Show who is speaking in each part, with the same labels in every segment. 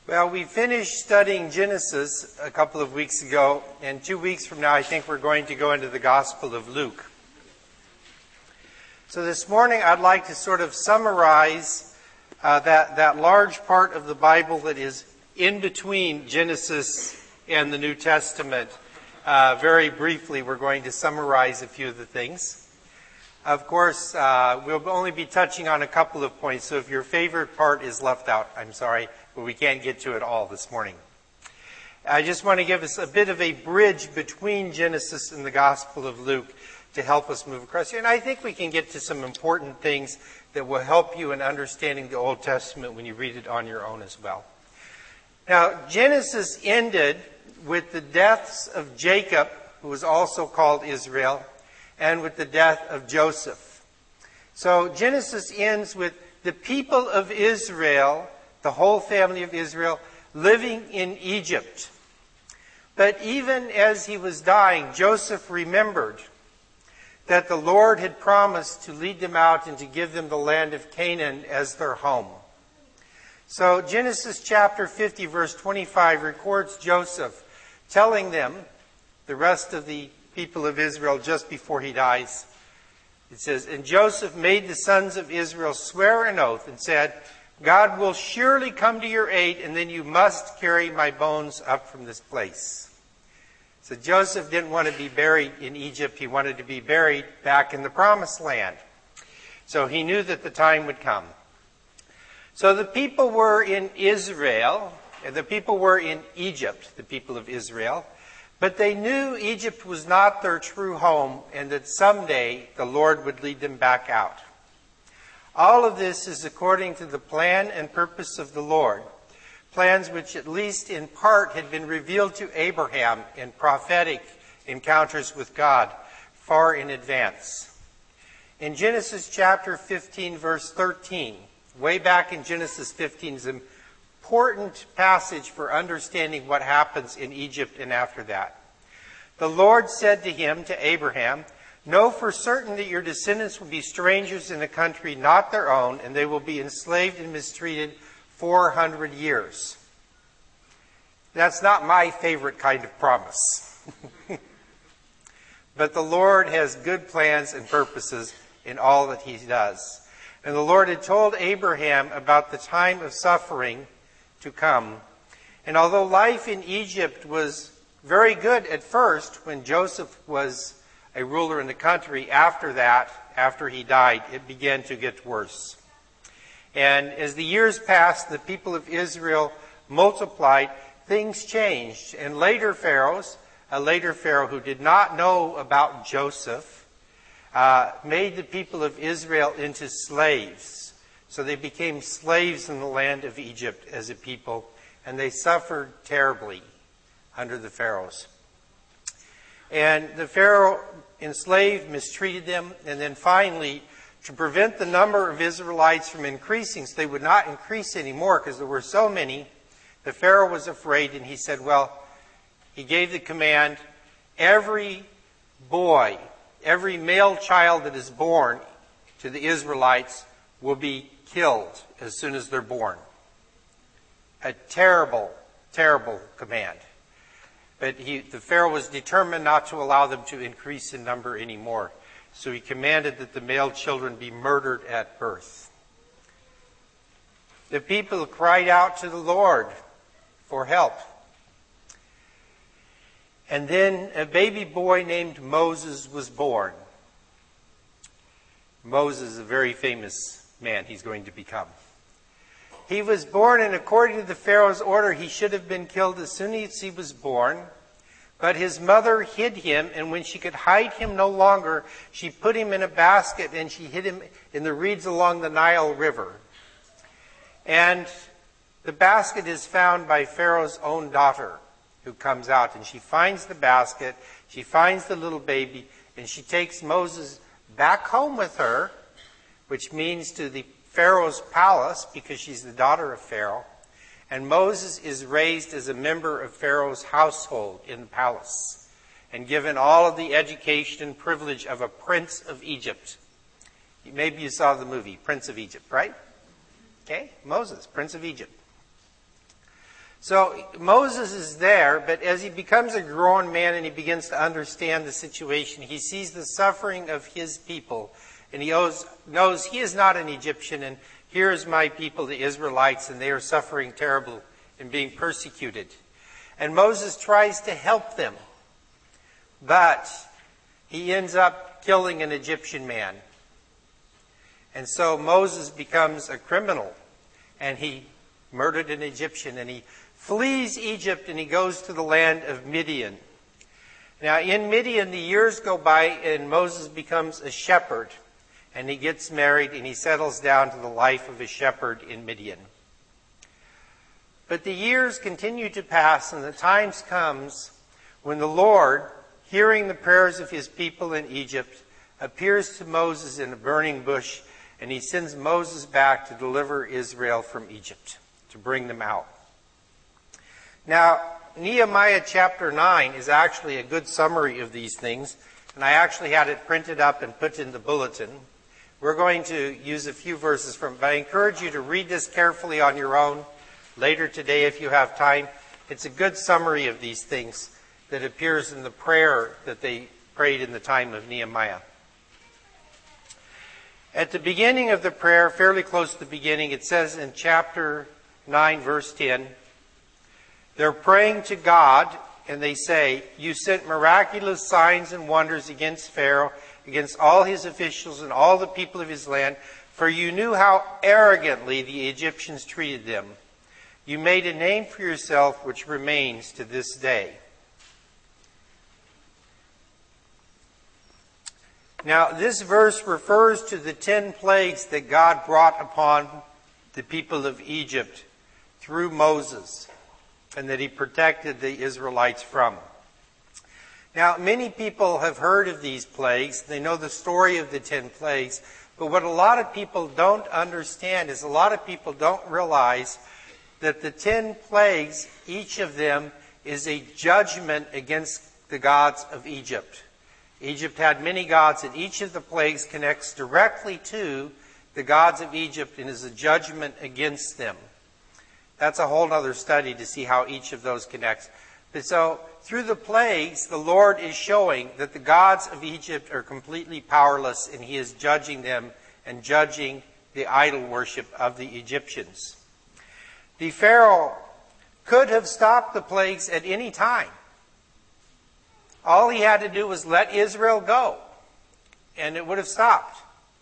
Speaker 1: Well, we finished studying Genesis a couple of weeks ago, and 2 weeks from now I think we're going to go into the Gospel of Luke. So this morning I'd like to sort of summarize that large part of the Bible that is in between Genesis and the New Testament. Very briefly, we're going to summarize a few of the things. Of course, we'll only be touching on a couple of points, so if your favorite part is left out, I'm sorry, but we can't get to it all this morning. I just want to give us a bit of a bridge between Genesis and the Gospel of Luke to help us move across here. And I think we can get to some important things that will help you in understanding the Old Testament when you read it on your own as well. Now, Genesis ended with the deaths of Jacob, who was also called Israel, and with the death of Joseph. So Genesis ends with the people of Israel, the whole family of Israel, living in Egypt. But even as he was dying, Joseph remembered that the Lord had promised to lead them out and to give them the land of Canaan as their home. So Genesis chapter 50, verse 25 records Joseph telling them, the rest of the people of Israel, just before he dies. It says, "And Joseph made the sons of Israel swear an oath and said, 'God will surely come to your aid, and then you must carry my bones up from this place.'" So Joseph didn't want to be buried in Egypt. He wanted to be buried back in the Promised Land. So he knew that the time would come. So the people were in Israel, and the people were in Egypt, the people of Israel. But they knew Egypt was not their true home, and that someday the Lord would lead them back out. All of this is according to the plan and purpose of the Lord, plans which at least in part had been revealed to Abraham in prophetic encounters with God far in advance. In Genesis chapter 15, verse 13, way back in Genesis 15 is an important passage for understanding what happens in Egypt and after that. The Lord said to him, to Abraham, "Know for certain that your descendants will be strangers in a country not their own, and they will be enslaved and mistreated 400 years. That's not my favorite kind of promise. But the Lord has good plans and purposes in all that he does. And the Lord had told Abraham about the time of suffering to come. And although life in Egypt was very good at first, when Joseph was a ruler in the country, after he died, it began to get worse. And as the years passed, the people of Israel multiplied, things changed. And later pharaohs, a later pharaoh who did not know about Joseph, made the people of Israel into slaves. So they became slaves in the land of Egypt as a people, and they suffered terribly under the pharaohs. And the pharaoh enslaved, mistreated them, and then finally, to prevent the number of Israelites from increasing, so they would not increase anymore because there were so many, the pharaoh was afraid, and he said, he gave the command, every boy, every male child that is born to the Israelites will be killed as soon as they're born. A terrible, terrible command. But the Pharaoh was determined not to allow them to increase in number anymore. So he commanded that the male children be murdered at birth. The people cried out to the Lord for help. And then a baby boy named Moses was born. Moses is a very famous man he's going to become. He was born, and according to the Pharaoh's order, he should have been killed as soon as he was born. But his mother hid him, and when she could hide him no longer, she put him in a basket and she hid him in the reeds along the Nile River. And the basket is found by Pharaoh's own daughter, who comes out, and she finds the basket, she finds the little baby, and she takes Moses back home with her, which means to the Pharaoh's palace, because she's the daughter of Pharaoh. And Moses is raised as a member of Pharaoh's household in the palace and given all of the education and privilege of a prince of Egypt. Maybe you saw the movie, Prince of Egypt, right? Okay, Moses, Prince of Egypt. So Moses is there, but as he becomes a grown man and he begins to understand the situation, he sees the suffering of his people, and he knows he is not an Egyptian, and here is my people, the Israelites, and they are suffering terrible and being persecuted. And Moses tries to help them, but he ends up killing an Egyptian man. And so Moses becomes a criminal, and he murdered an Egyptian, and he flees Egypt, and he goes to the land of Midian. Now, in Midian, the years go by, and Moses becomes a shepherd, and he gets married, and he settles down to the life of a shepherd in Midian. But the years continue to pass, and the times comes when the Lord, hearing the prayers of his people in Egypt, appears to Moses in a burning bush, and he sends Moses back to deliver Israel from Egypt, to bring them out. Now, Nehemiah chapter 9 is actually a good summary of these things, and I actually had it printed up and put in the bulletin. We're going to use a few verses from it, but I encourage you to read this carefully on your own later today if you have time. It's a good summary of these things that appears in the prayer that they prayed in the time of Nehemiah. At the beginning of the prayer, fairly close to the beginning, it says in chapter 9, verse 10, they're praying to God, and they say, "You sent miraculous signs and wonders against Pharaoh, against all his officials and all the people of his land, for you knew how arrogantly the Egyptians treated them. You made a name for yourself which remains to this day." Now, this verse refers to the 10 plagues that God brought upon the people of Egypt through Moses, and that he protected the Israelites from. Now, many people have heard of these plagues. They know the story of the 10 plagues. But what a lot of people don't understand is a lot of people don't realize that the 10 plagues, each of them is a judgment against the gods of Egypt. Egypt had many gods, and each of the plagues connects directly to the gods of Egypt and is a judgment against them. That's a whole other study to see how each of those connects. But so, through the plagues, the Lord is showing that the gods of Egypt are completely powerless, and he is judging them and judging the idol worship of the Egyptians. The Pharaoh could have stopped the plagues at any time. All he had to do was let Israel go, and it would have stopped.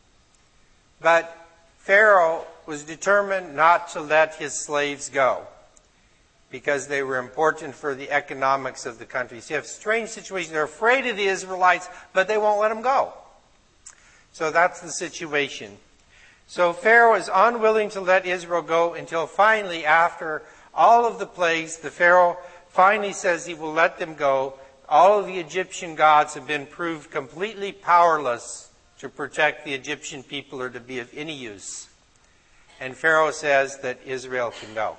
Speaker 1: But Pharaoh was determined not to let his slaves go because they were important for the economics of the country. So you have a strange situation. They're afraid of the Israelites, but they won't let them go. So that's the situation. So Pharaoh is unwilling to let Israel go until finally, after all of the plagues, the Pharaoh finally says he will let them go. All of the Egyptian gods have been proved completely powerless to protect the Egyptian people or to be of any use. And Pharaoh says that Israel can go.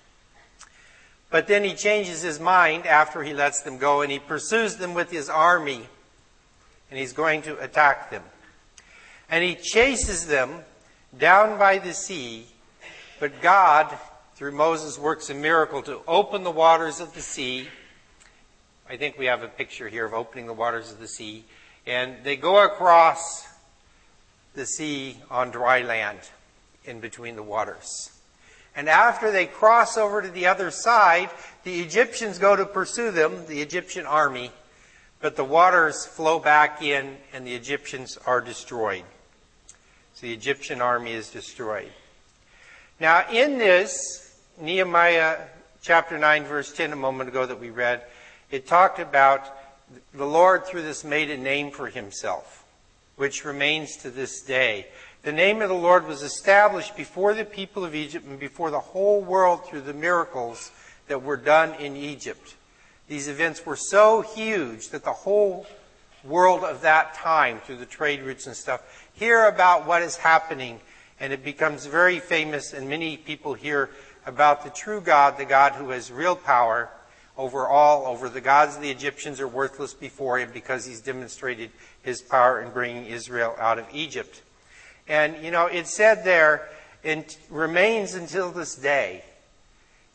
Speaker 1: But then he changes his mind after he lets them go, and he pursues them with his army, and he's going to attack them. And he chases them down by the sea, but God, through Moses, works a miracle to open the waters of the sea. I think we have a picture here of opening the waters of the sea. And they go across the sea on dry land in between the waters. And after they cross over to the other side, the Egyptians go to pursue them, the Egyptian army, but the waters flow back in and the Egyptians are destroyed. So the Egyptian army is destroyed. Now in this, Nehemiah chapter 9 verse 10 a moment ago that we read, it talked about the Lord through this made a name for himself, which remains to this day. The name of the Lord was established before the people of Egypt and before the whole world through the miracles that were done in Egypt. These events were so huge that the whole world of that time, through the trade routes and stuff, hear about what is happening, and it becomes very famous, and many people hear about the true God, the God who has real power over all, over the gods of the Egyptians are worthless before him because he's demonstrated his power in bringing Israel out of Egypt. And, it said there, it remains until this day.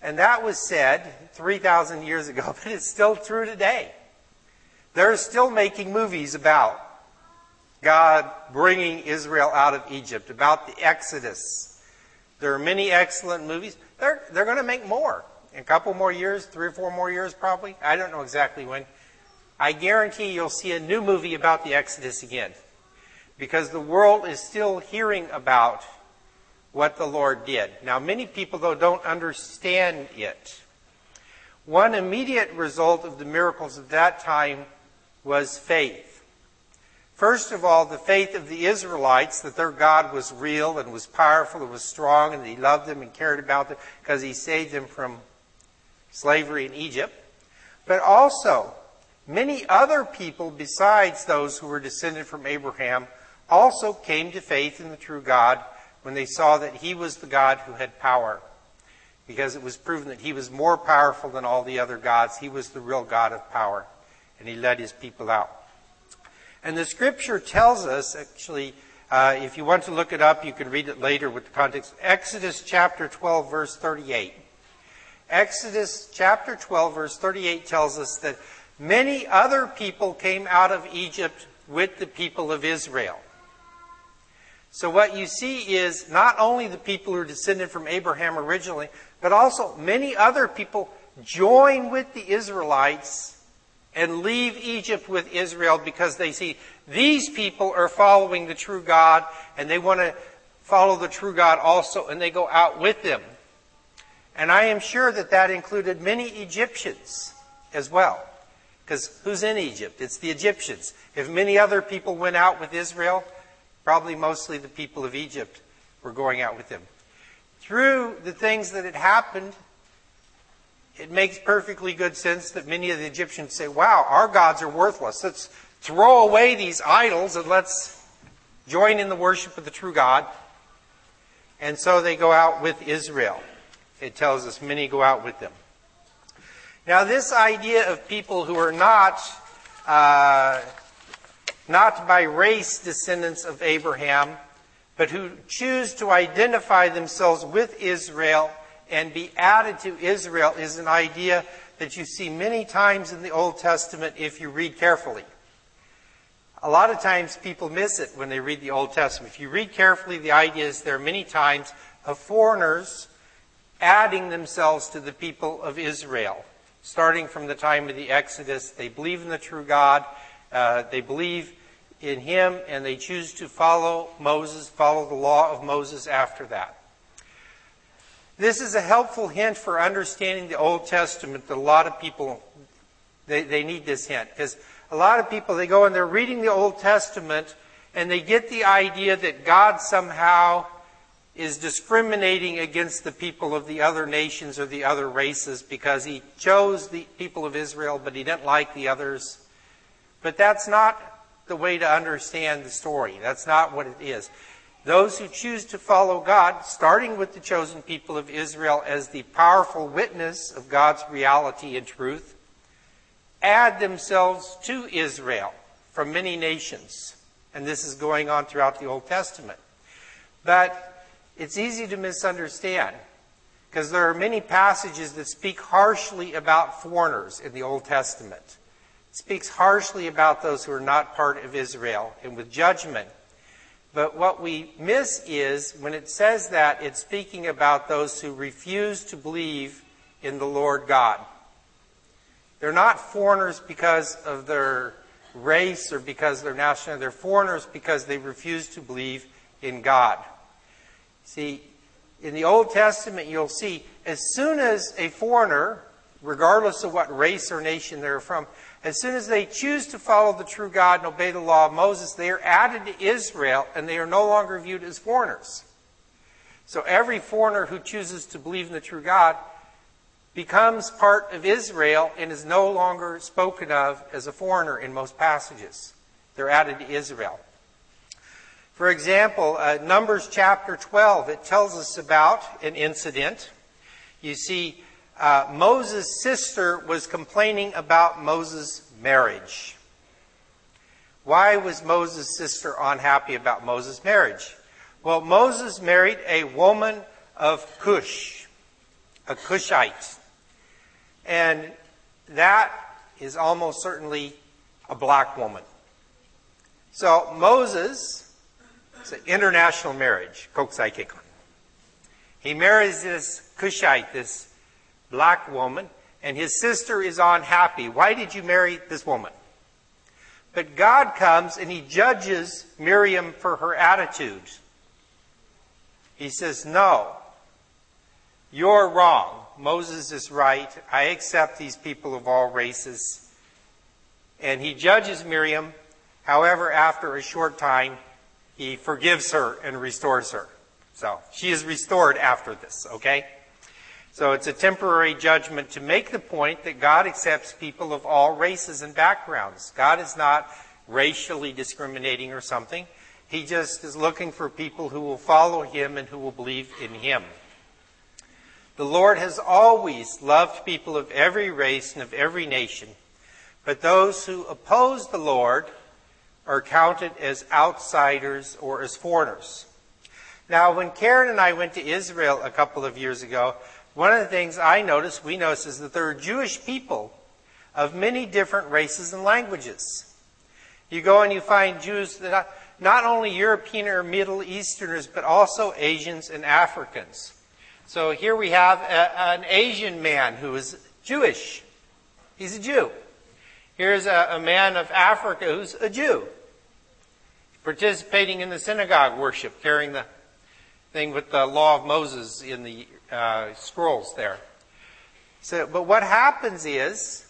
Speaker 1: And that was said 3,000 years ago, but it's still true today. They're still making movies about God bringing Israel out of Egypt, about the Exodus. There are many excellent movies. They're going to make more. In a couple more years, 3 or 4 more years probably. I don't know exactly when. I guarantee you'll see a new movie about the Exodus again. Because the world is still hearing about what the Lord did. Now, many people, though, don't understand it. One immediate result of the miracles of that time was faith. First of all, the faith of the Israelites that their God was real and was powerful and was strong and that He loved them and cared about them because He saved them from slavery in Egypt. But also, many other people besides those who were descended from Abraham also came to faith in the true God when they saw that He was the God who had power. Because it was proven that He was more powerful than all the other gods. He was the real God of power. And He led His people out. And the Scripture tells us, actually, if you want to look it up, you can read it later with the context. Exodus chapter 12, verse 38. Exodus chapter 12, verse 38 tells us that many other people came out of Egypt with the people of Israel. So what you see is not only the people who are descended from Abraham originally, but also many other people join with the Israelites and leave Egypt with Israel because they see these people are following the true God and they want to follow the true God also, and they go out with them. And I am sure that that included many Egyptians as well. Because who's in Egypt? It's the Egyptians. If many other people went out with Israel, probably mostly the people of Egypt were going out with them. Through the things that had happened, it makes perfectly good sense that many of the Egyptians say, wow, our gods are worthless. Let's throw away these idols and let's join in the worship of the true God. And so they go out with Israel. It tells us many go out with them. Now this idea of people who are not by race descendants of Abraham, but who choose to identify themselves with Israel and be added to Israel is an idea that you see many times in the Old Testament if you read carefully. A lot of times people miss it when they read the Old Testament. If you read carefully, the idea is there are many times of foreigners adding themselves to the people of Israel. Starting from the time of the Exodus, they believe in the true God, they believe in Him, and they choose to follow Moses, follow the law of Moses after that. This is a helpful hint for understanding the Old Testament that a lot of people, they need this hint. Because a lot of people, they go and they're reading the Old Testament and they get the idea that God somehow is discriminating against the people of the other nations or the other races because He chose the people of Israel but He didn't like the others. But that's not the way to understand the story. That's not what it is. Those who choose to follow God, starting with the chosen people of Israel as the powerful witness of God's reality and truth, add themselves to Israel from many nations. And this is going on throughout the Old Testament. But it's easy to misunderstand because there are many passages that speak harshly about foreigners in the Old Testament. It speaks harshly about those who are not part of Israel and with judgment. But what we miss is, when it says that, it's speaking about those who refuse to believe in the Lord God. They're not foreigners because of their race or because of their nationality. They're foreigners because they refuse to believe in God. See, in the Old Testament, you'll see, as soon as a foreigner, regardless of what race or nation they're from, as soon as they choose to follow the true God and obey the law of Moses, they are added to Israel and they are no longer viewed as foreigners. So every foreigner who chooses to believe in the true God becomes part of Israel and is no longer spoken of as a foreigner in most passages. They're added to Israel. For example, Numbers chapter 12, it tells us about an incident. You see, Moses' sister was complaining about Moses' marriage. Why was Moses' sister unhappy about Moses' marriage? Well, Moses married a woman of Cush. a Cushite. And that is almost certainly a black woman. So Moses, it's an international marriage, Koksaikekon. He marries this Cushite, this black woman, and his sister is unhappy. Why did you marry this woman? But God comes and he judges Miriam for her attitude. He says, no, you're wrong. Moses is right. I accept these people of all races. And he judges Miriam. However, after a short time, he forgives her and restores her. So she is restored after this, okay? So it's a temporary judgment to make the point that God accepts people of all races and backgrounds. God is not racially discriminating or something. He just is looking for people who will follow him and who will believe in him. The Lord has always loved people of every race and of every nation, but those who oppose the Lord are counted as outsiders or as foreigners. Now, when Karen and I went to Israel a couple of years ago, one of the things we noticed, is that there are Jewish people of many different races and languages. You go and you find Jews that are not only European or Middle Easterners, but also Asians and Africans. So here we have an Asian man who is Jewish. He's a Jew. Here's a man of Africa who's a Jew, participating in the synagogue worship, carrying the thing with the law of Moses in the scrolls there. So, but what happens is,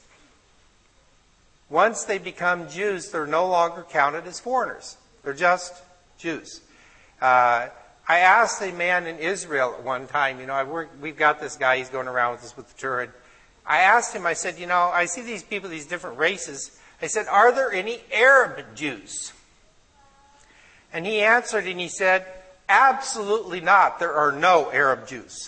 Speaker 1: once they become Jews, they're no longer counted as foreigners. They're just Jews. I asked a man in Israel at one time, we've got this guy, he's going around with us with the Torah. I asked him, I said, I see these people, these different races. I said, are there any Arab Jews? And he answered and he said, absolutely not. There are no Arab Jews.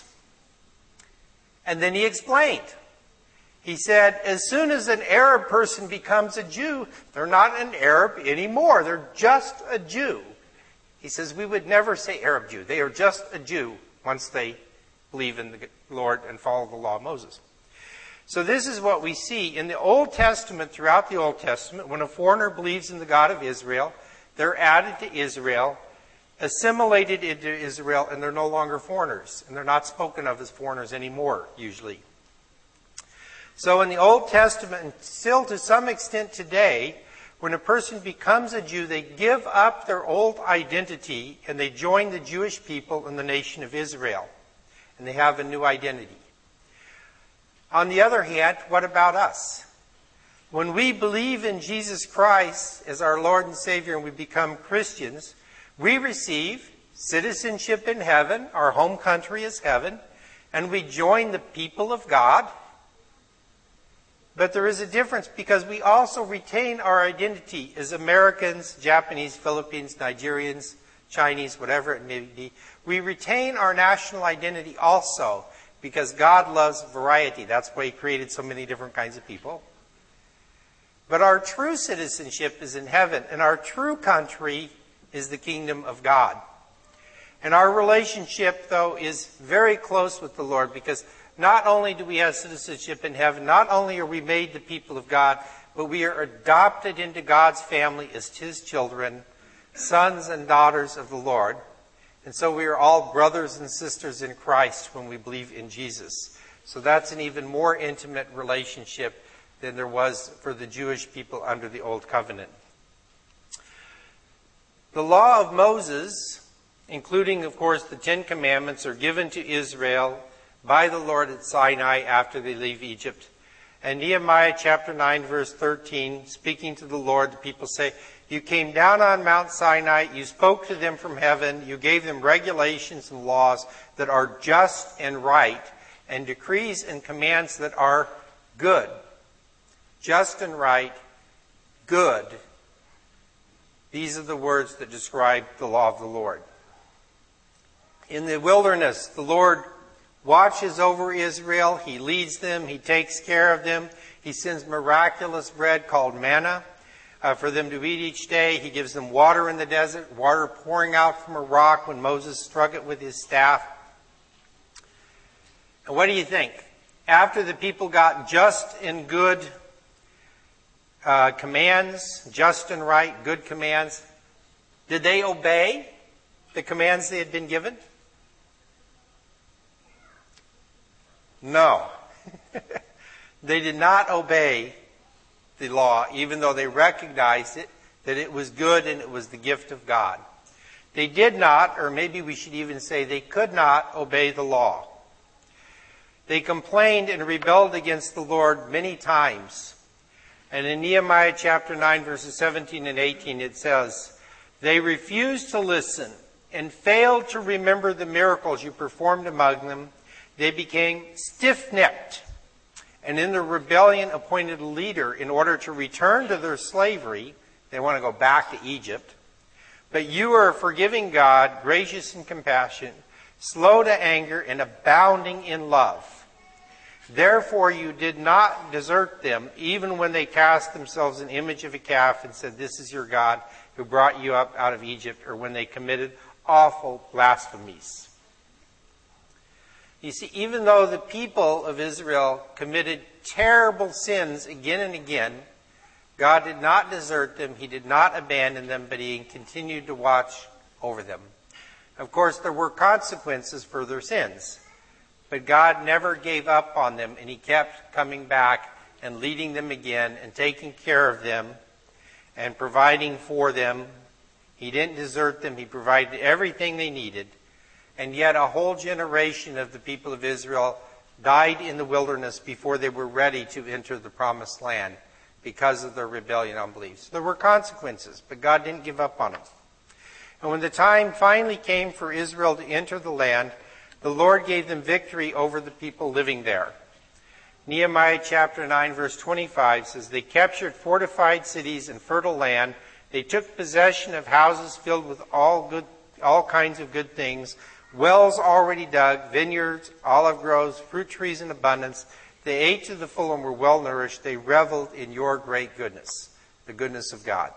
Speaker 1: And then he explained. He said, as soon as an Arab person becomes a Jew, they're not an Arab anymore. They're just a Jew. He says, we would never say Arab Jew. They are just a Jew once they believe in the Lord and follow the law of Moses. So this is what we see in the Old Testament, throughout the Old Testament. When a foreigner believes in the God of Israel, they're added to Israel, assimilated into Israel, and they're no longer foreigners. And they're not spoken of as foreigners anymore, usually. So in the Old Testament, and still to some extent today, when a person becomes a Jew, they give up their old identity and they join the Jewish people in the nation of Israel. And they have a new identity. On the other hand, what about us? When we believe in Jesus Christ as our Lord and Savior and we become Christians, we receive citizenship in heaven. Our home country is heaven. And we join the people of God. But there is a difference because we also retain our identity as Americans, Japanese, Philippines, Nigerians, Chinese, whatever it may be. We retain our national identity also because God loves variety. That's why He created so many different kinds of people. But our true citizenship is in heaven, and our true country is the kingdom of God. And our relationship, though, is very close with the Lord because not only do we have citizenship in heaven, not only are we made the people of God, but we are adopted into God's family as His children, sons and daughters of the Lord. And so we are all brothers and sisters in Christ when we believe in Jesus. So that's an even more intimate relationship than there was for the Jewish people under the Old Covenant. The law of Moses, including, of course, the Ten Commandments, are given to Israel by the Lord at Sinai after they leave Egypt. And Nehemiah chapter 9, verse 13, speaking to the Lord, the people say, you came down on Mount Sinai, you spoke to them from heaven, you gave them regulations and laws that are just and right, and decrees and commands that are good. Just and right, good. These are the words that describe the law of the Lord. In the wilderness, the Lord watches over Israel. He leads them. He takes care of them. He sends miraculous bread called manna for them to eat each day. He gives them water in the desert, water pouring out from a rock when Moses struck it with his staff. And what do you think? After the people got just and good commands, just and right, good commands, did they obey the commands they had been given? No. They did not obey the law, even though they recognized it, that it was good and it was the gift of God. They did not, or maybe we should even say they could not obey the law. They complained and rebelled against the Lord many times. And in Nehemiah chapter 9, verses 17 and 18, it says, "They refused to listen and failed to remember the miracles you performed among them. They became stiff-necked, and in their rebellion appointed a leader in order to return to their slavery." They want to go back to Egypt. "But you are a forgiving God, gracious in compassion, slow to anger, and abounding in love. Therefore you did not desert them, even when they cast themselves an image of a calf and said, 'This is your God who brought you up out of Egypt,' or when they committed awful blasphemies." You see, even though the people of Israel committed terrible sins again and again, God did not desert them, He did not abandon them, but He continued to watch over them. Of course, there were consequences for their sins, but God never gave up on them, and He kept coming back and leading them again and taking care of them and providing for them. He didn't desert them. He provided everything they needed. And yet a whole generation of the people of Israel died in the wilderness before they were ready to enter the promised land because of their rebellion and unbelief. So there were consequences, but God didn't give up on them. And when the time finally came for Israel to enter the land, the Lord gave them victory over the people living there. Nehemiah chapter 9, verse 25 says, "They captured fortified cities and fertile land. They took possession of houses filled with all kinds of good things, wells already dug, vineyards, olive groves, fruit trees in abundance. They ate to the full and were well nourished. They reveled in your great goodness," the goodness of God.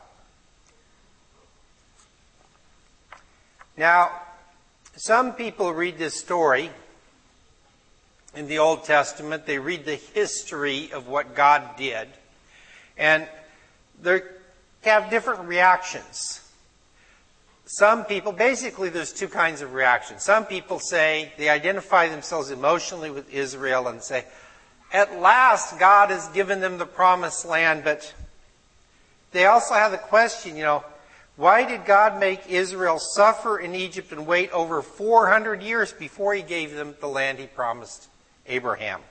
Speaker 1: Now, some people read this story in the Old Testament. They read the history of what God did, and they have different reactions. Some people, basically there's two kinds of reactions. Some people say, they identify themselves emotionally with Israel and say, at last God has given them the promised land, but they also have the question, why did God make Israel suffer in Egypt and wait over 400 years before He gave them the land He promised Abraham?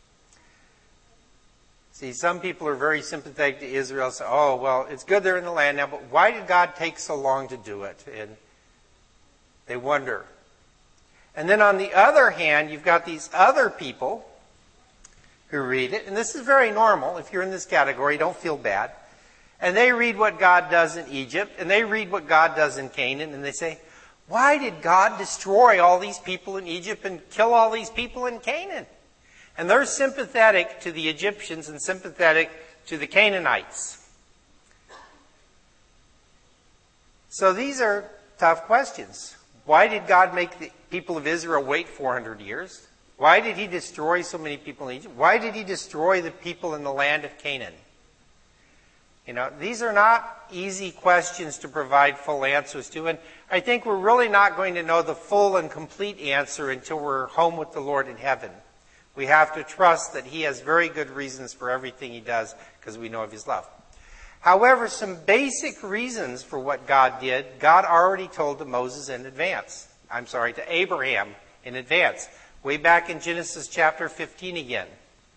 Speaker 1: See, some people are very sympathetic to Israel, say, oh, well, it's good they're in the land now, but why did God take so long to do it? And they wonder. And then on the other hand, you've got these other people who read it, and this is very normal. If you're in this category, don't feel bad. And they read what God does in Egypt, and they read what God does in Canaan, and they say, why did God destroy all these people in Egypt and kill all these people in Canaan? And they're sympathetic to the Egyptians and sympathetic to the Canaanites. So these are tough questions. Why did God make the people of Israel wait 400 years? Why did He destroy so many people in Egypt? Why did He destroy the people in the land of Canaan? These are not easy questions to provide full answers to, and I think we're really not going to know the full and complete answer until we're home with the Lord in heaven. We have to trust that He has very good reasons for everything He does because we know of His love. However, some basic reasons for what God did, God already told to Moses in advance. To Abraham in advance. Way back in Genesis chapter 15 again.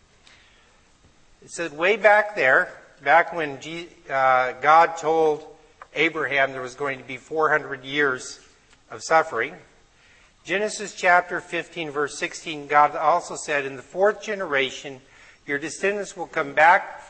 Speaker 1: It said way back there, back when God told Abraham there was going to be 400 years of suffering, Genesis chapter 15, verse 16, God also said, in the fourth generation, your descendants will come back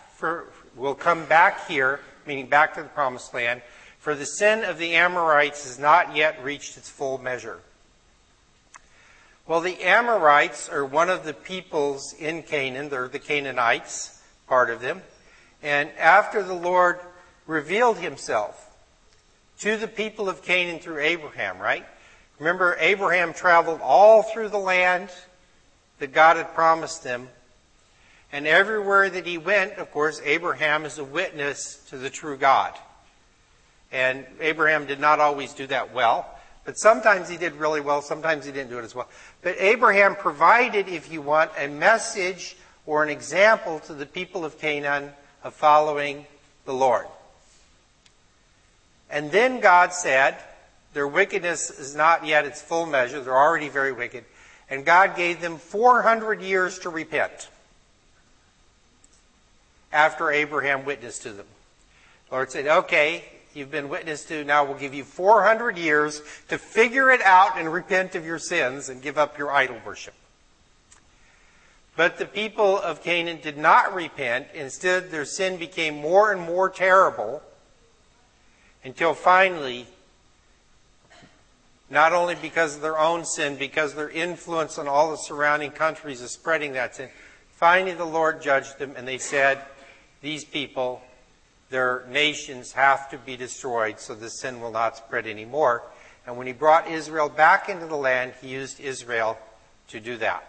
Speaker 1: here, meaning back to the promised land, for the sin of the Amorites has not yet reached its full measure. Well, the Amorites are one of the peoples in Canaan. They're the Canaanites, part of them. And after the Lord revealed Himself to the people of Canaan through Abraham, right? Remember, Abraham traveled all through the land that God had promised them. And everywhere that he went, of course, Abraham is a witness to the true God. And Abraham did not always do that well, but sometimes he did really well, sometimes he didn't do it as well. But Abraham provided, if you want, a message or an example to the people of Canaan of following the Lord. And then God said, their wickedness is not yet its full measure, they're already very wicked, and God gave them 400 years to repent after Abraham witnessed to them. The Lord said, okay, you've been witnessed to, now we'll give you 400 years to figure it out and repent of your sins and give up your idol worship. But the people of Canaan did not repent. Instead, their sin became more and more terrible until finally, not only because of their own sin, because their influence on all the surrounding countries is spreading that sin, finally the Lord judged them and they said, these people, their nations have to be destroyed so the sin will not spread anymore. And when he brought Israel back into the land, he used Israel to do that.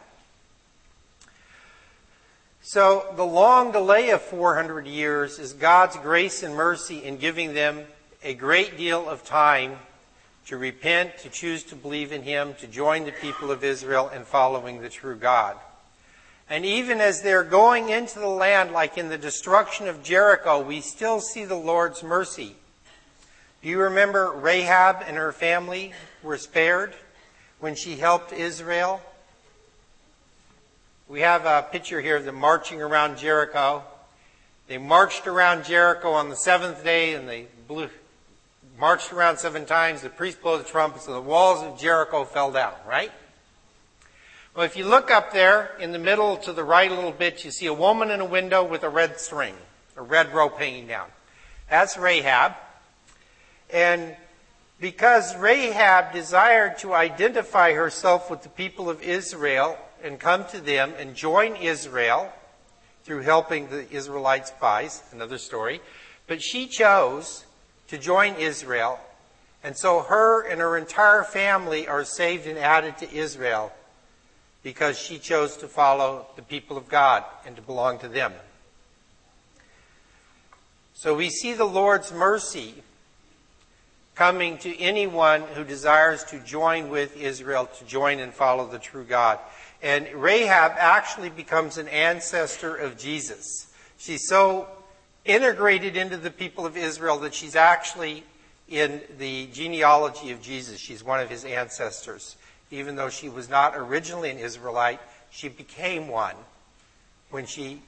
Speaker 1: So the long delay of 400 years is God's grace and mercy in giving them a great deal of time to repent, to choose to believe in him, to join the people of Israel in following the true God. And even as they're going into the land, like in the destruction of Jericho, we still see the Lord's mercy. Do you remember Rahab and her family were spared when she helped Israel? We have a picture here of them marching around Jericho. They marched around Jericho on the seventh day, and they marched around 7 times. The priest blew the trumpets, and the walls of Jericho fell down, right? Well, if you look up there in the middle to the right a little bit, you see a woman in a window with a red string, a red rope hanging down. That's Rahab. And because Rahab desired to identify herself with the people of Israel and come to them and join Israel through helping the Israelite spies, another story, but she chose to join Israel, and so her and her entire family are saved and added to Israel because she chose to follow the people of God and to belong to them. So we see the Lord's mercy coming to anyone who desires to join with Israel, to join and follow the true God. And Rahab actually becomes an ancestor of Jesus. She's so integrated into the people of Israel that she's actually in the genealogy of Jesus. She's one of his ancestors. Even though she was not originally an Israelite, she became one when she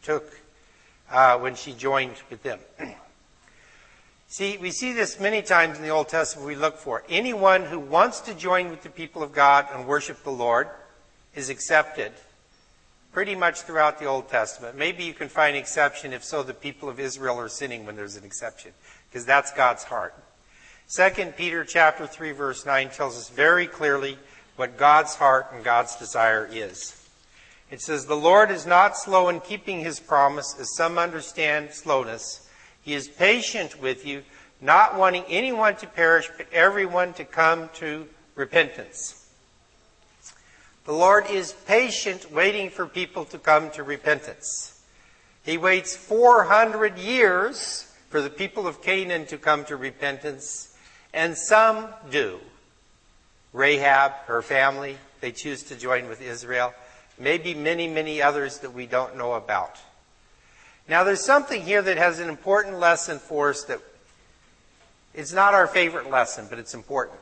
Speaker 1: joined with them. See, we see this many times in the Old Testament we look for. Anyone who wants to join with the people of God and worship the Lord is accepted pretty much throughout the Old Testament. Maybe you can find an exception. If so, the people of Israel are sinning when there's an exception, because that's God's heart. 2 Peter chapter 3, verse 9 tells us very clearly what God's heart and God's desire is. It says, "The Lord is not slow in keeping his promise, as some understand slowness. He is patient with you, not wanting anyone to perish, but everyone to come to repentance." The Lord is patient, waiting for people to come to repentance. He waits 400 years for the people of Canaan to come to repentance, and some do. Rahab, her family, they choose to join with Israel. Maybe many, many others that we don't know about. Now, there's something here that has an important lesson for us that it's not our favorite lesson, but it's important.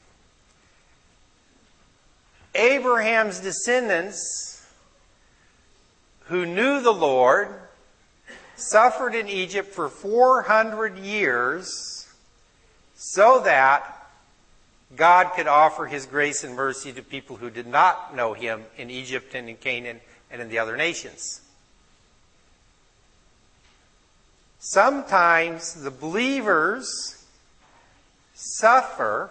Speaker 1: Abraham's descendants who knew the Lord suffered in Egypt for 400 years so that God could offer his grace and mercy to people who did not know him in Egypt and in Canaan and in the other nations. Sometimes the believers suffer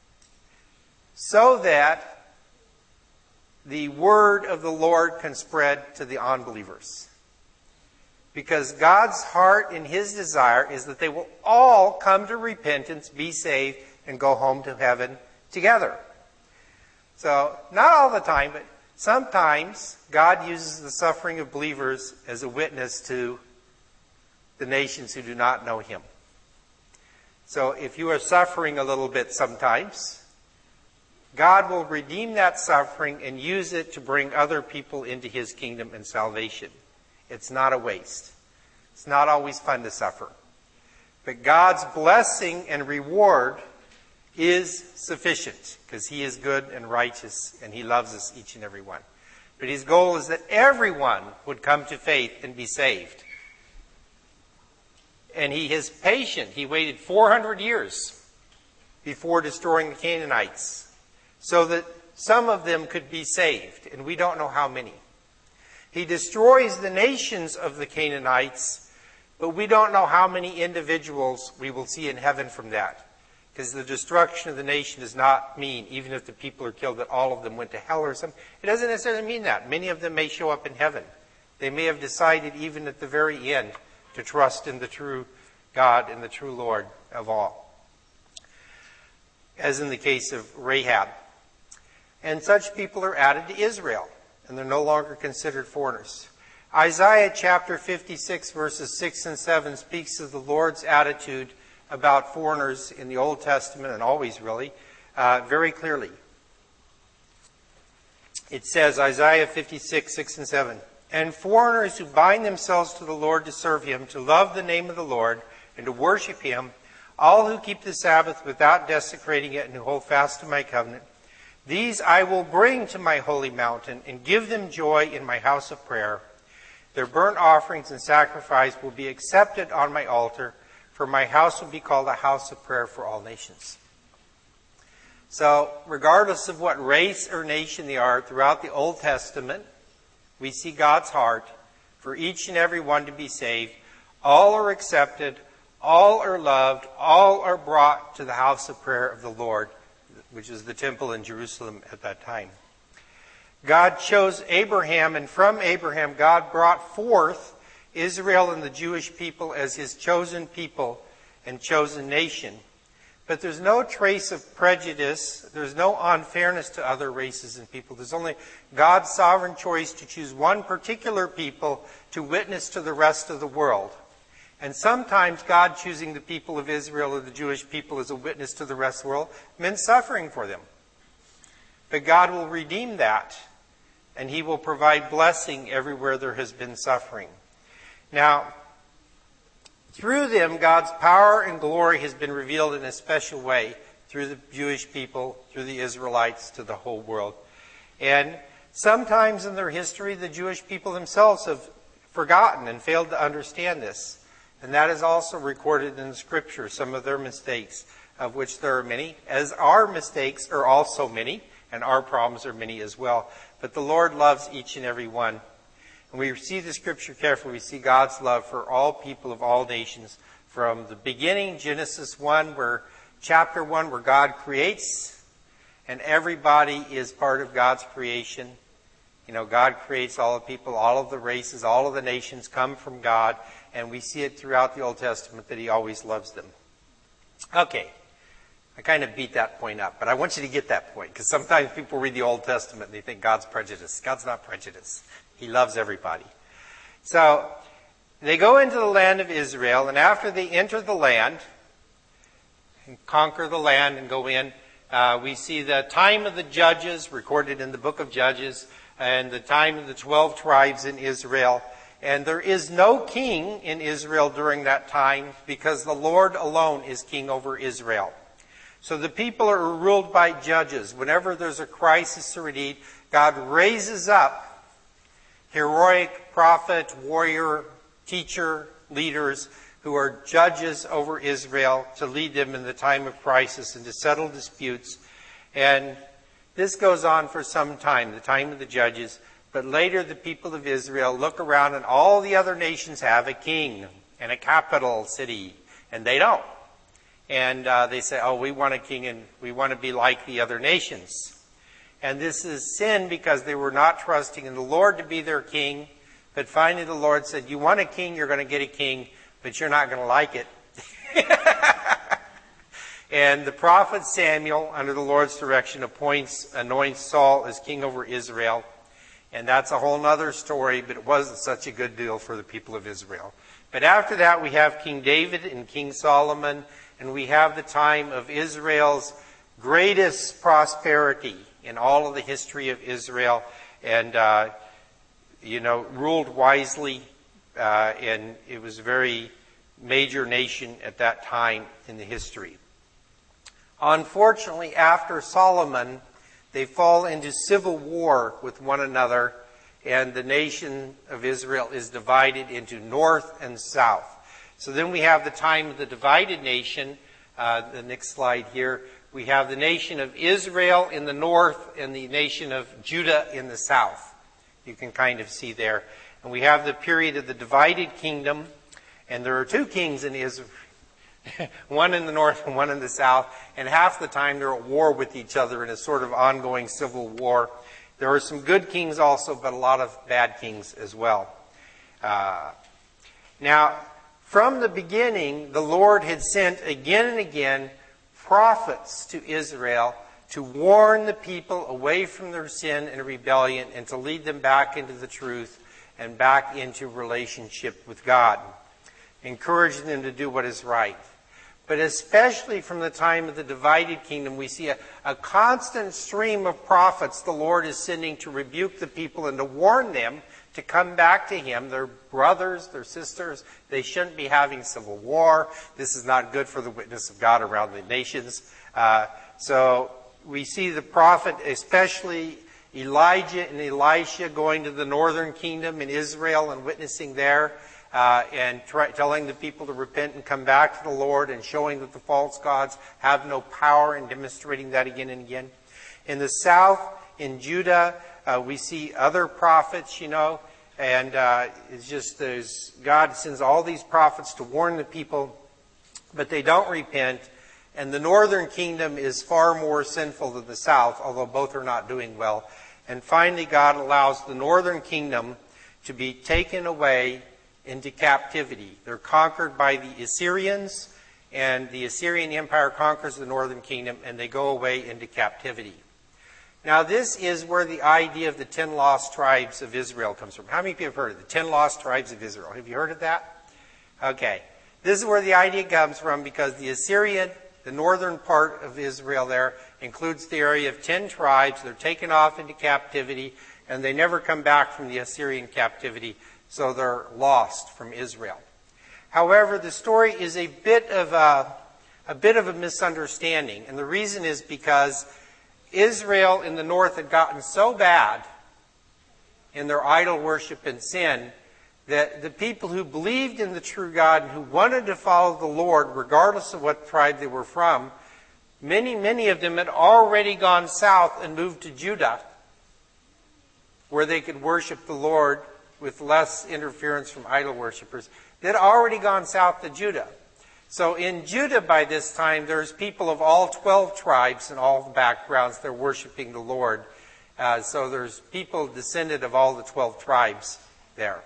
Speaker 1: so that the word of the Lord can spread to the unbelievers. Because God's heart and his desire is that they will all come to repentance, be saved, and go home to heaven together. So, not all the time, but Sometimes God uses the suffering of believers as a witness to the nations who do not know him. So if you are suffering a little bit sometimes, God will redeem that suffering and use it to bring other people into his kingdom and salvation. It's not a waste. It's not always fun to suffer. But God's blessing and reward is sufficient because he is good and righteous and he loves us, each and every one. But his goal is that everyone would come to faith and be saved. And he is patient. He waited 400 years before destroying the Canaanites so that some of them could be saved, and we don't know how many. He destroys the nations of the Canaanites, but we don't know how many individuals we will see in heaven from that. Because the destruction of the nation does not mean, even if the people are killed, that all of them went to hell or something. It doesn't necessarily mean that. Many of them may show up in heaven. They may have decided, even at the very end, to trust in the true God and the true Lord of all. As in the case of Rahab. And such people are added to Israel, and they're no longer considered foreigners. Isaiah chapter 56, verses 6 and 7 speaks of the Lord's attitude about foreigners in the Old Testament, and always really, very clearly. It says, Isaiah 56, 6 and 7, "And foreigners who bind themselves to the Lord to serve him, to love the name of the Lord, and to worship him, all who keep the Sabbath without desecrating it, and who hold fast to my covenant, these I will bring to my holy mountain, and give them joy in my house of prayer. Their burnt offerings and sacrifice will be accepted on my altar, for my house will be called a house of prayer for all nations." So, regardless of what race or nation they are, throughout the Old Testament, we see God's heart for each and every one to be saved. All are accepted, all are loved, all are brought to the house of prayer of the Lord, which is the temple in Jerusalem at that time. God chose Abraham, and from Abraham God brought forth Israel and the Jewish people as his chosen people and chosen nation. But there's no trace of prejudice. There's no unfairness to other races and people. There's only God's sovereign choice to choose one particular people to witness to the rest of the world. And sometimes God choosing the people of Israel or the Jewish people as a witness to the rest of the world meant suffering for them. But God will redeem that, and he will provide blessing everywhere there has been suffering. Now, through them, God's power and glory has been revealed in a special way through the Jewish people, through the Israelites, to the whole world. And sometimes in their history, the Jewish people themselves have forgotten and failed to understand this. And that is also recorded in the Scripture, some of their mistakes, of which there are many, as our mistakes are also many, and our problems are many as well. But the Lord loves each and every one. When we see the Scripture carefully, we see God's love for all people of all nations. From the beginning, Genesis 1, chapter 1, where God creates, and everybody is part of God's creation. You know, God creates all the people, all of the races, all of the nations come from God, and we see it throughout the Old Testament that he always loves them. Okay, I kind of beat that point up, but I want you to get that point, because sometimes people read the Old Testament and they think God's prejudiced. God's not prejudiced. He loves everybody. So, they go into the land of Israel, and after they enter the land, and conquer the land and go in, we see the time of the judges recorded in the book of Judges, and the time of the 12 tribes in Israel. And there is no king in Israel during that time, because the Lord alone is king over Israel. So the people are ruled by judges. Whenever there's a crisis or a need, God raises up heroic prophet, warrior, teacher, leaders who are judges over Israel to lead them in the time of crisis and to settle disputes. And this goes on for some time, the time of the judges. But later the people of Israel look around and all the other nations have a king and a capital city, and they don't. And they say, oh, we want a king and we want to be like the other nations. And this is sin because they were not trusting in the Lord to be their king. But finally the Lord said, you want a king, you're going to get a king, but you're not going to like it. And the prophet Samuel, under the Lord's direction, anoints Saul as king over Israel. And that's a whole other story, but it wasn't such a good deal for the people of Israel. But after that, we have King David and King Solomon, and we have the time of Israel's greatest prosperity in all of the history of Israel, and, ruled wisely, and it was a very major nation at that time in the history. Unfortunately, after Solomon, they fall into civil war with one another, and the nation of Israel is divided into north and south. So then we have the time of the divided nation. The next slide here. We have the nation of Israel in the north and the nation of Judah in the south. You can kind of see there. And we have the period of the divided kingdom, and there are two kings in Israel. One in the north and one in the south, and half the time they're at war with each other in a sort of ongoing civil war. There are some good kings also, but a lot of bad kings as well. Now, from the beginning, the Lord had sent again and again prophets to Israel to warn the people away from their sin and rebellion and to lead them back into the truth and back into relationship with God, encouraging them to do what is right. But especially from the time of the divided kingdom, we see a constant stream of prophets the Lord is sending to rebuke the people and to warn them to come back to Him. Their brothers, their sisters, they shouldn't be having civil war. This is not good for the witness of God around the nations. So we see the prophet, especially Elijah and Elisha, going to the northern kingdom in Israel and witnessing there. And telling the people to repent and come back to the Lord, and showing that the false gods have no power, and demonstrating that again and again. In the south, in Judah, we see other prophets, and it's just God sends all these prophets to warn the people, but they don't repent. And the northern kingdom is far more sinful than the south, although both are not doing well. And finally, God allows the northern kingdom to be taken away into captivity. They're conquered by the Assyrians, and the Assyrian Empire conquers the northern kingdom, and they go away into captivity. Now, this is where the idea of the 10 lost tribes of Israel comes from. How many people have heard of the 10 lost tribes of Israel? Have you heard of that? Okay. This is where the idea comes from, because the Assyrian, the northern part of Israel there, includes the area of 10 tribes. They're taken off into captivity, and they never come back from the Assyrian captivity. So they're lost from Israel. However, the story is a bit of a misunderstanding, and the reason is because Israel in the north had gotten so bad in their idol worship and sin that the people who believed in the true God and who wanted to follow the Lord, regardless of what tribe they were from, many of them had already gone south and moved to Judah, where they could worship the Lord with less interference from idol worshippers. They'd already gone south to Judah. So in Judah by this time, there's people of all 12 tribes and all the backgrounds. They're worshiping the Lord. So there's people descended of all the 12 tribes there.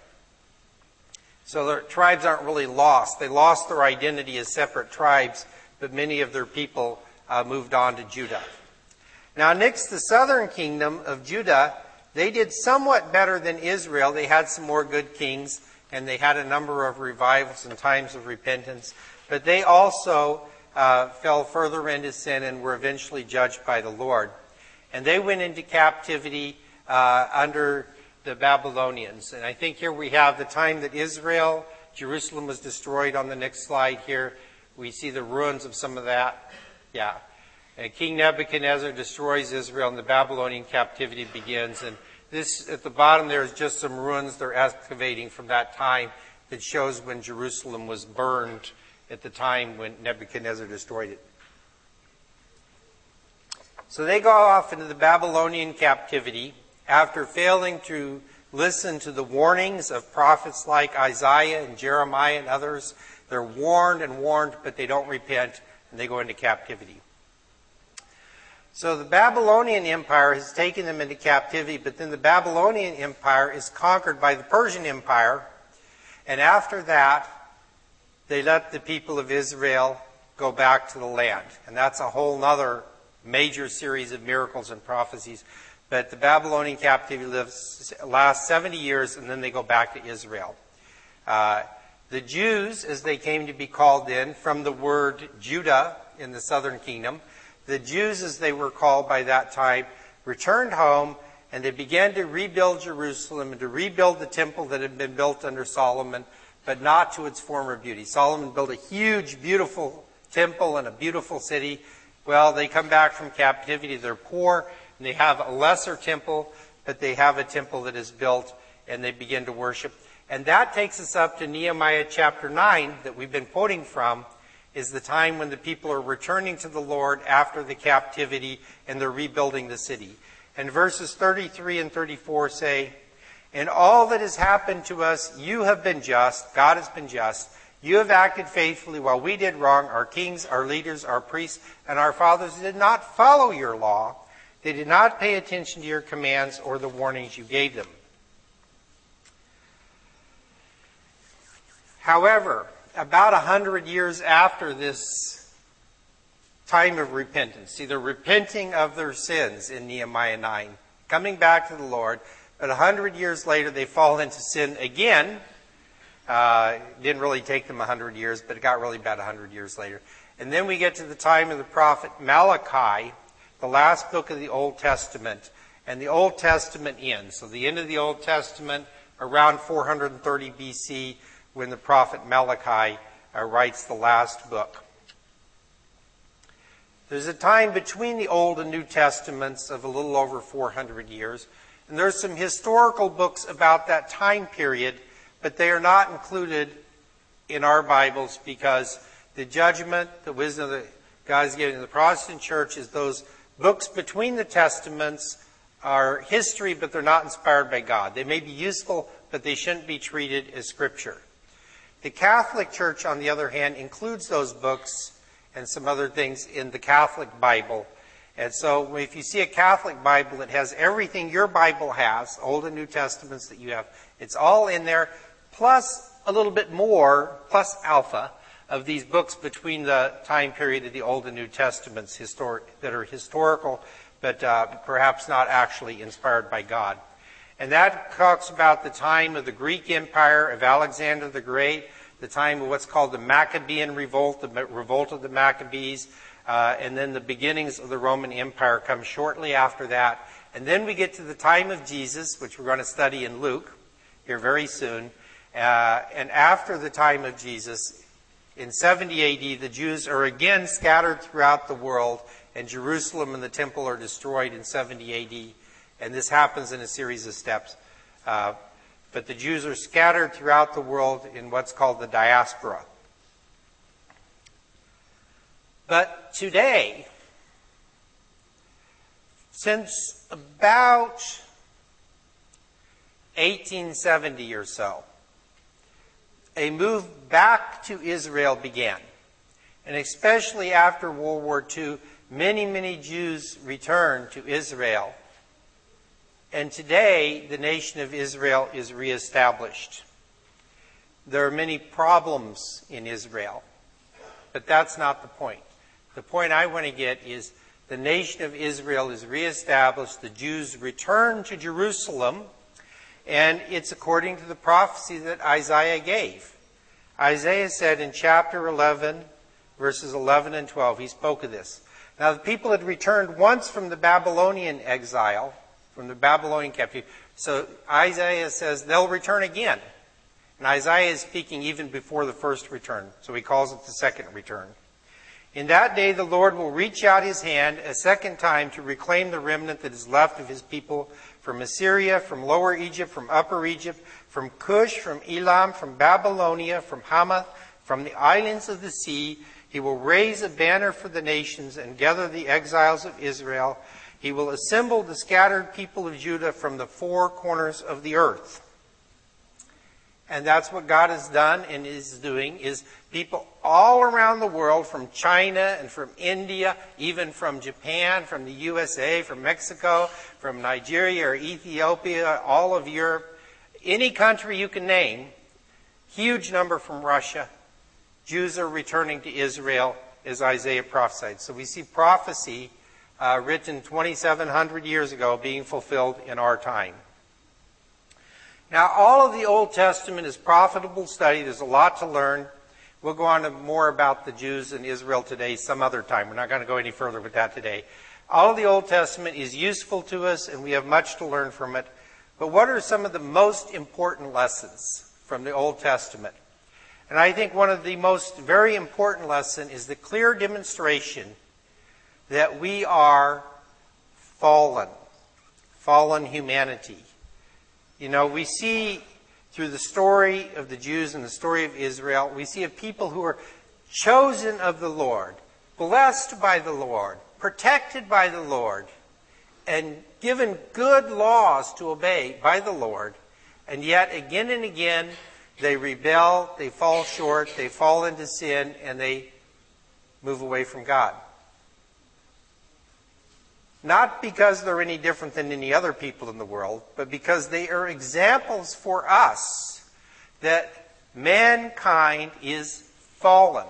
Speaker 1: So their tribes aren't really lost. They lost their identity as separate tribes, but many of their people moved on to Judah. Now next, the southern kingdom of Judah, they did somewhat better than Israel. They had some more good kings, and they had a number of revivals and times of repentance. But they also fell further into sin and were eventually judged by the Lord. And they went into captivity under the Babylonians. And I think here we have the time that Jerusalem was destroyed on the next slide here. We see the ruins of some of that. Yeah. King Nebuchadnezzar destroys Israel, and the Babylonian captivity begins. And this, at the bottom there, is just some ruins they're excavating from that time that shows when Jerusalem was burned at the time when Nebuchadnezzar destroyed it. So they go off into the Babylonian captivity after failing to listen to the warnings of prophets like Isaiah and Jeremiah and others. They're warned and warned, but they don't repent, and they go into captivity. So the Babylonian Empire has taken them into captivity, but then the Babylonian Empire is conquered by the Persian Empire, and after that, they let the people of Israel go back to the land. And that's a whole other major series of miracles and prophecies. But the Babylonian captivity lasts 70 years, and then they go back to Israel. The Jews, as they came to be called in, from the word Judah in the southern kingdom, the Jews, as they were called by that time, returned home, and they began to rebuild Jerusalem and to rebuild the temple that had been built under Solomon, but not to its former beauty. Solomon built a huge, beautiful temple and a beautiful city. Well, they come back from captivity, they're poor, and they have a lesser temple, but they have a temple that is built, and they begin to worship. And that takes us up to Nehemiah chapter 9 that we've been quoting from, is the time when the people are returning to the Lord after the captivity, and they're rebuilding the city. And verses 33 and 34 say, "In all that has happened to us, you have been just, God has been just. You have acted faithfully while we did wrong. Our kings, our leaders, our priests, and our fathers did not follow your law. They did not pay attention to your commands or the warnings you gave them." However, about 100 years after this time of repentance, see, they're repenting of their sins in Nehemiah 9, coming back to the Lord, but 100 years later they fall into sin again. It didn't really take them 100 years, but it got really bad 100 years later. And then we get to the time of the prophet Malachi, the last book of the Old Testament, and the Old Testament ends. So the end of the Old Testament, around 430 BC, when the prophet Malachi writes the last book. There's a time between the Old and New Testaments of a little over 400 years, and there's some historical books about that time period, but they are not included in our Bibles because the judgment, the wisdom that God is giving to the Protestant church is those books between the Testaments are history, but they're not inspired by God. They may be useful, but they shouldn't be treated as Scripture. The Catholic Church, on the other hand, includes those books and some other things in the Catholic Bible. And so if you see a Catholic Bible, it has everything your Bible has, Old and New Testaments that you have. It's all in there, plus a little bit more, plus alpha, of these books between the time period of the Old and New Testaments that are historical, but perhaps not actually inspired by God. And that talks about the time of the Greek Empire of Alexander the Great, the time of what's called the Maccabean Revolt, the revolt of the Maccabees, and then the beginnings of the Roman Empire come shortly after that. And then we get to the time of Jesus, which we're going to study in Luke here very soon. And after the time of Jesus, in 70 AD, the Jews are again scattered throughout the world, and Jerusalem and the temple are destroyed in 70 AD. And this happens in a series of steps. But the Jews are scattered throughout the world in what's called the diaspora. But today, since about 1870 or so, a move back to Israel began. And especially after World War II, many, many Jews returned to Israel. And today, the nation of Israel is reestablished. There are many problems in Israel, but that's not the point. The point I want to get is the nation of Israel is reestablished. The Jews return to Jerusalem, and it's according to the prophecy that Isaiah gave. Isaiah said in chapter 11, verses 11 and 12, he spoke of this. Now, the people had returned once from the Babylonian exile, from the Babylonian captivity. So Isaiah says they'll return again. And Isaiah is speaking even before the first return. So he calls it the second return. In that day the Lord will reach out his hand a second time to reclaim the remnant that is left of his people from Assyria, from Lower Egypt, from Upper Egypt, from Cush, from Elam, from Babylonia, from Hamath, from the islands of the sea. He will raise a banner for the nations and gather the exiles of Israel. He will assemble the scattered people of Judah from the four corners of the earth. And that's what God has done and is doing, is people all around the world, from China and from India, even from Japan, from the USA, from Mexico, from Nigeria or Ethiopia, all of Europe, any country you can name, huge number from Russia, Jews are returning to Israel as Isaiah prophesied. So we see prophecy written 2,700 years ago, being fulfilled in our time. Now, all of the Old Testament is profitable study. There's a lot to learn. We'll go on to more about the Jews in Israel today some other time. We're not going to go any further with that today. All of the Old Testament is useful to us, and we have much to learn from it. But what are some of the most important lessons from the Old Testament? And I think one of the most very important lessons is the clear demonstration that we are fallen humanity. You know, we see through the story of the Jews and the story of Israel, we see a people who are chosen of the Lord, blessed by the Lord, protected by the Lord, and given good laws to obey by the Lord. And yet, again and again, they rebel, they fall short, they fall into sin, and they move away from God. Not because they're any different than any other people in the world, but because they are examples for us that mankind is fallen.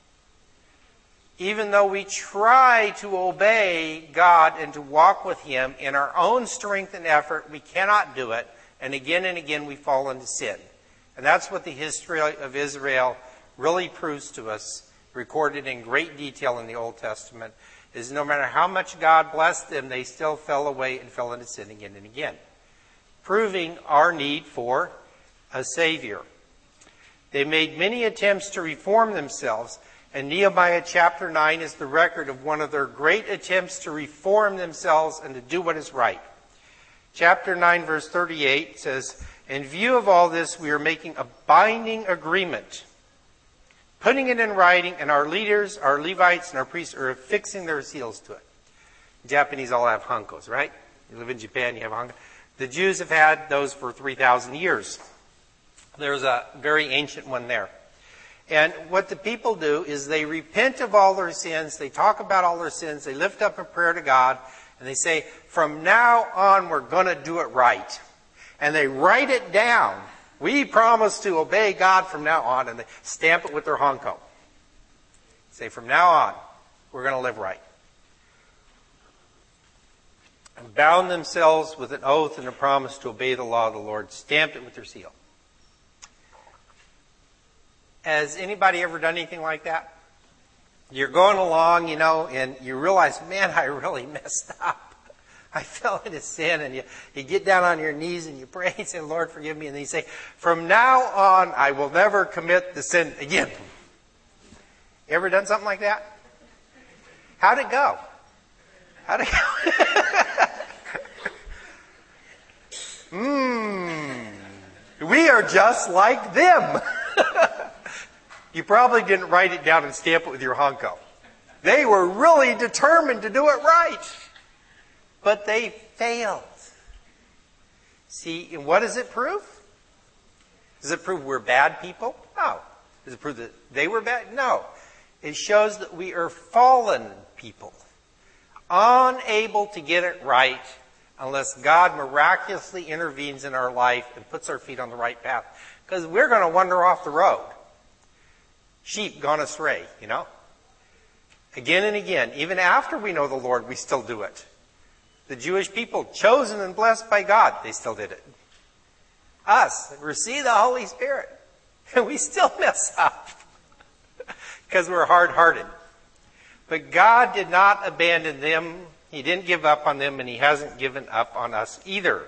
Speaker 1: Even though we try to obey God and to walk with Him in our own strength and effort, we cannot do it. And again we fall into sin. And that's what the history of Israel really proves to us, recorded in great detail in the Old Testament, is no matter how much God blessed them, they still fell away and fell into sin again and again, proving our need for a Savior. They made many attempts to reform themselves, and Nehemiah chapter 9 is the record of one of their great attempts to reform themselves and to do what is right. Chapter 9, verse 38 says, "In view of all this, we are making a binding agreement, putting it in writing, and our leaders, our Levites, and our priests are affixing their seals to it." Japanese all have hankos, right? You live in Japan, you have hanko. The Jews have had those for 3,000 years. There's a very ancient one there. And what the people do is they repent of all their sins, they talk about all their sins, they lift up a prayer to God, and they say, from now on we're going to do it right. And they write it down. We promise to obey God from now on, and they stamp it with their hanko. Say, from now on, we're going to live right. And bound themselves with an oath and a promise to obey the law of the Lord, stamped it with their seal. Has anybody ever done anything like that? You're going along, and you realize, man, I really messed up. I fell into sin, and you get down on your knees and you pray and say, Lord, forgive me. And then you say, from now on, I will never commit the sin again. You ever done something like that? How'd it go? We are just like them. You probably didn't write it down and stamp it with your hanko. They were really determined to do it right. But they failed. See, and what does it prove? Does it prove we're bad people? No. Does it prove that they were bad? No. It shows that we are fallen people, unable to get it right unless God miraculously intervenes in our life and puts our feet on the right path. Because we're going to wander off the road. Sheep gone astray, Again and again. Even after we know the Lord, we still do it. The Jewish people, chosen and blessed by God, they still did it. Us, receive the Holy Spirit, and we still mess up because we're hard-hearted. But God did not abandon them. He didn't give up on them, and He hasn't given up on us either.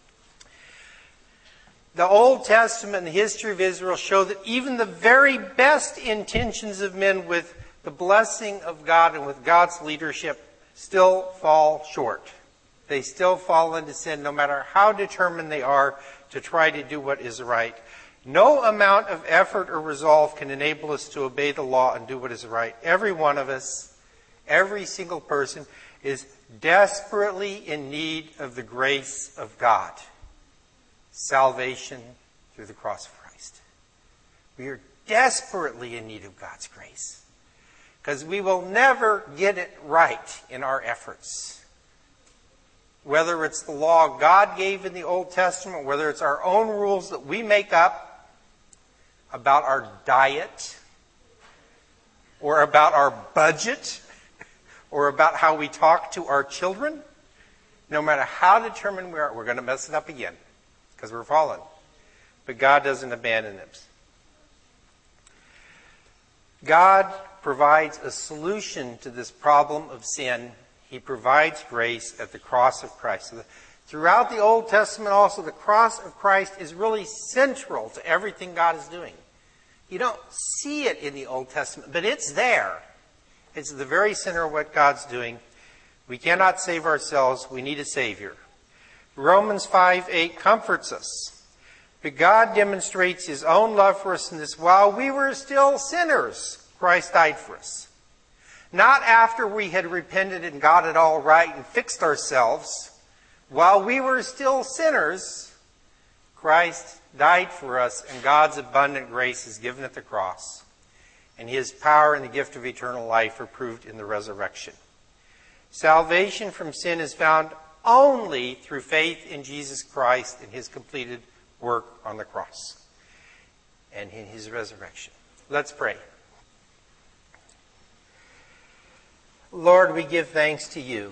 Speaker 1: The Old Testament and the history of Israel show that even the very best intentions of men with the blessing of God and with God's leadership still fall short. They still fall into sin no matter how determined they are to try to do what is right. No amount of effort or resolve can enable us to obey the law and do what is right. Every one of us, every single person, is desperately in need of the grace of God. Salvation through the cross of Christ. We are desperately in need of God's grace. Because we will never get it right in our efforts. Whether it's the law God gave in the Old Testament, whether it's our own rules that we make up about our diet, or about our budget, or about how we talk to our children, no matter how determined we are, we're going to mess it up again because we're fallen. But God doesn't abandon us. God provides a solution to this problem of sin. He provides grace at the cross of Christ. So throughout the Old Testament also, the cross of Christ is really central to everything God is doing. You don't see it in the Old Testament, but it's there. It's the very center of what God's doing. We cannot save ourselves. We need a Savior. Romans 5:8 comforts us. But God demonstrates His own love for us in this: while we were still sinners, Christ died for us. Not after we had repented and got it all right and fixed ourselves. While we were still sinners, Christ died for us, and God's abundant grace is given at the cross. And His power and the gift of eternal life are proved in the resurrection. Salvation from sin is found only through faith in Jesus Christ and His completed work on the cross and in His resurrection. Let's pray. Lord, we give thanks to You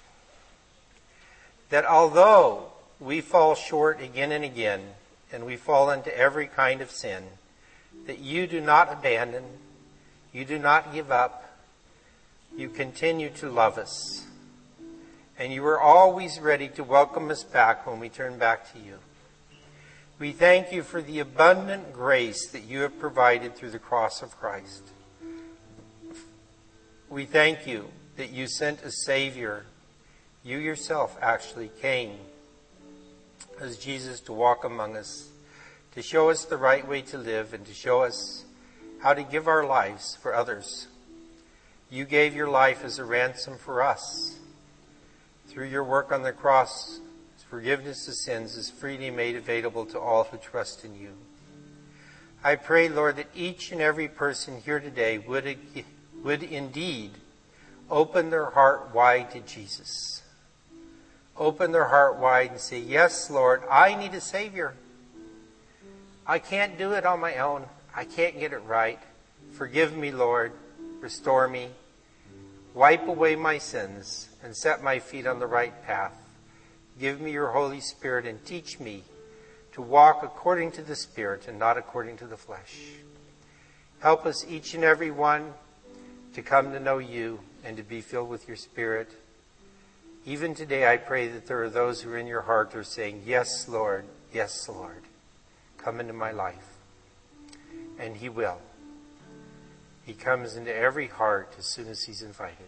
Speaker 1: that although we fall short again and again, and we fall into every kind of sin, that You do not abandon, You do not give up, You continue to love us, and You are always ready to welcome us back when we turn back to You. We thank You for the abundant grace that You have provided through the cross of Christ. We thank You that You sent a Savior. You Yourself actually came as Jesus to walk among us, to show us the right way to live and to show us how to give our lives for others. You gave Your life as a ransom for us. Through Your work on the cross, forgiveness of sins is freely made available to all who trust in You. I pray, Lord, that each and every person here today would indeed open their heart wide to Jesus. Open their heart wide and say, yes, Lord, I need a Savior. I can't do it on my own. I can't get it right. Forgive me, Lord. Restore me. Wipe away my sins and set my feet on the right path. Give me Your Holy Spirit and teach me to walk according to the Spirit and not according to the flesh. Help us, each and every one, to come to know You and to be filled with Your Spirit. Even today, I pray that there are those who are in your heart who are saying, yes, Lord, come into my life. And He will. He comes into every heart as soon as He's invited.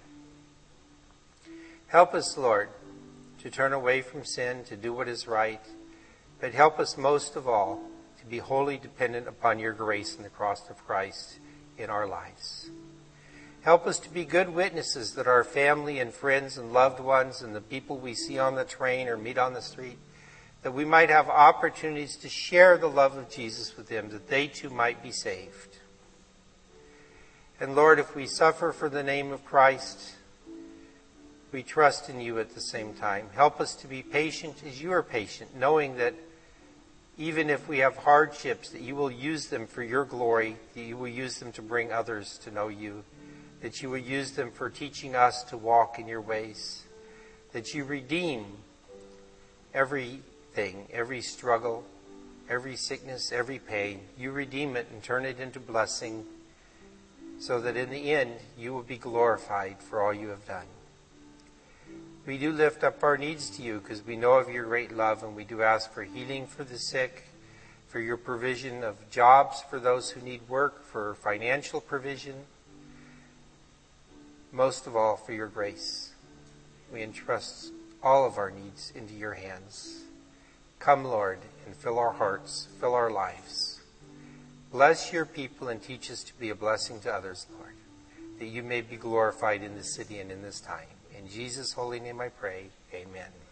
Speaker 1: Help us, Lord, to turn away from sin, to do what is right, but help us most of all to be wholly dependent upon Your grace and the cross of Christ in our lives. Help us to be good witnesses that our family and friends and loved ones and the people we see on the train or meet on the street, that we might have opportunities to share the love of Jesus with them, that they too might be saved. And Lord, if we suffer for the name of Christ, we trust in You at the same time. Help us to be patient as You are patient, knowing that even if we have hardships, that You will use them for Your glory, that You will use them to bring others to know You, that You will use them for teaching us to walk in Your ways, that You redeem everything, every struggle, every sickness, every pain. You redeem it and turn it into blessing, so that in the end You will be glorified for all You have done. We do lift up our needs to You because we know of Your great love, and we do ask for healing for the sick, for Your provision of jobs for those who need work, for financial provision, most of all for Your grace. We entrust all of our needs into Your hands. Come, Lord, and fill our hearts, fill our lives. Bless Your people and teach us to be a blessing to others, Lord, that You may be glorified in this city and in this time. In Jesus' holy name I pray, amen.